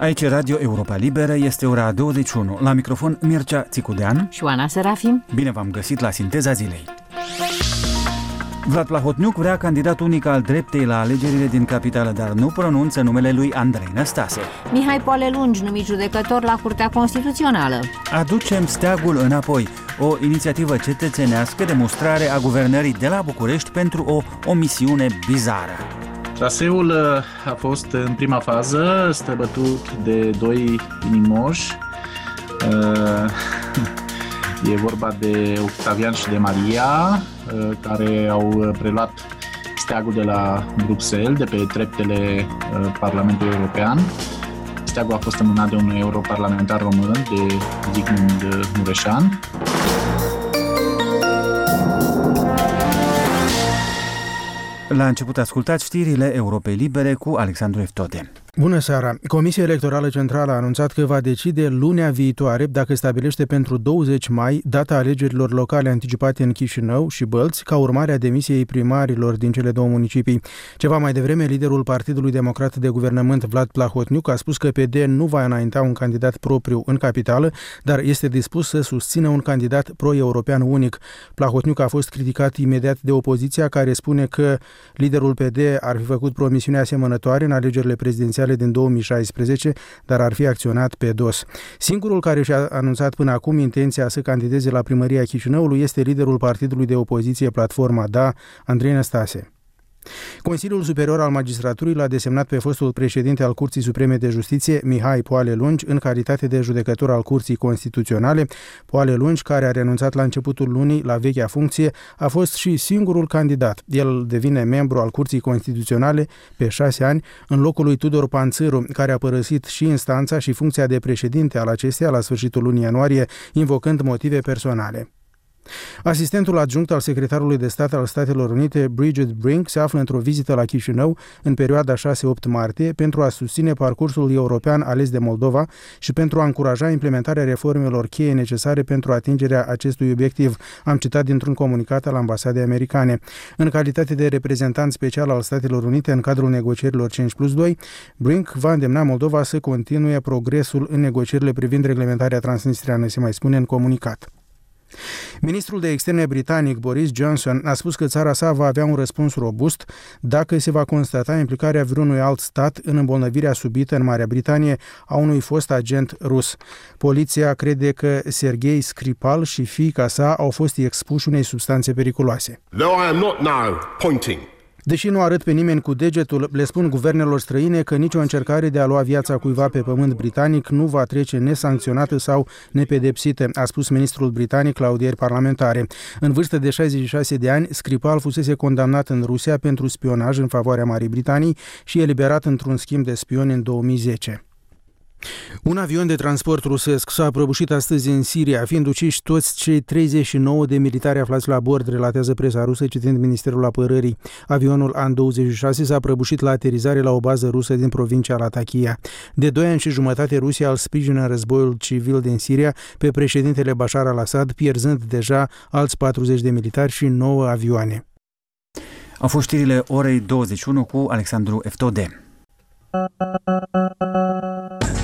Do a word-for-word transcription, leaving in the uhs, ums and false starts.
Aici Radio Europa Liberă, este ora douăzeci și unu. La microfon Mircea Țicudean și Oana Serafim. Bine v-am găsit la Sinteza Zilei. Vlad Plahotniuc vrea candidat unic al dreptei la alegerile din capitală, dar nu pronunță numele lui Andrei Năstase. Mihai Poale-Lungi, numit judecător la Curtea Constituțională. Aducem steagul înapoi, o inițiativă cetățenească de mustrare a guvernării de la București pentru o omisiune bizară. Traseul a fost în prima fază străbătut de doi inimoși. E vorba de Octavian și de Maria, care au preluat steagul de la Bruxelles, de pe treptele Parlamentului European. Steagul a fost înmânat de un europarlamentar român, de Zygmunt Mureșan. La început ascultați știrile Europei Libere cu Alexandru Eftode. Bună seara! Comisia Electorală Centrală a anunțat că va decide lunea viitoare dacă stabilește pentru douăzeci mai data alegerilor locale anticipate în Chișinău și Bălți, ca urmare a demisiei primarilor din cele două municipii. Ceva mai devreme, liderul Partidului Democrat de Guvernământ, Vlad Plahotniuc, a spus că P D nu va înainta un candidat propriu în capitală, dar este dispus să susțină un candidat pro-european unic. Plahotniuc a fost criticat imediat de opoziția, care spune că liderul P D ar fi făcut promisiuni asemănătoare în alegerile prezidențiale din două mii șaisprezece, dar ar fi acționat pe dos. Singurul care și-a anunțat până acum intenția să candideze la primăria Chișinăului este liderul partidului de opoziție Platforma Da, Andrei Năstase. Consiliul Superior al Magistraturii l-a desemnat pe fostul președinte al Curții Supreme de Justiție, Mihai Poale-Lungi, în calitate de judecător al Curții Constituționale. Poale-Lungi, care a renunțat la începutul lunii la vechea funcție, a fost și singurul candidat. El devine membru al Curții Constituționale pe șase ani, în locul lui Tudor Panțâru, care a părăsit și instanța și funcția de președinte al acesteia la sfârșitul lunii ianuarie, invocând motive personale. Asistentul adjunct al secretarului de stat al Statelor Unite, Bridget Brink, se află într-o vizită la Chișinău în perioada șase-opt martie pentru a susține parcursul european ales de Moldova și pentru a încuraja implementarea reformelor cheie necesare pentru atingerea acestui obiectiv, am citat dintr-un comunicat al ambasadei americane. În calitate de reprezentant special al Statelor Unite în cadrul negocierilor cinci plus doi, Brink va îndemna Moldova să continue progresul în negocierile privind reglementarea transnistreană, se mai spune în comunicat. Ministrul de Externe britanic Boris Johnson a spus că țara sa va avea un răspuns robust dacă se va constata implicarea vreunui alt stat în îmbolnăvirea subită în Marea Britanie a unui fost agent rus. Poliția crede că Sergei Skripal și fiica sa au fost expuși unei substanțe periculoase. Though I am not now pointing. Deși nu arăt pe nimeni cu degetul, le spun guvernelor străine că nicio încercare de a lua viața cuiva pe pământ britanic nu va trece nesancționată sau nepedepsită, a spus ministrul britanic la audieri parlamentare. În vârstă de șaizeci și șase de ani, Skripal fusese condamnat în Rusia pentru spionaj în favoarea Marii Britanii și eliberat într-un schimb de spioni în două mii zece. Un avion de transport rusesc s-a prăbușit astăzi în Siria, fiind uciși toți cei treizeci și nouă de militari aflați la bord, relatează presa rusă, citind Ministerul Apărării. Avionul An douăzeci și șase s-a prăbușit la aterizare la o bază rusă din provincia Latakia. De doi ani și jumătate, Rusia îl sprijină în războiul civil din Siria pe președintele Bashar al-Assad, pierzând deja alți patruzeci de militari și nouă avioane. Au fost știrile orei douăzeci și unu cu Alexandru Eftode.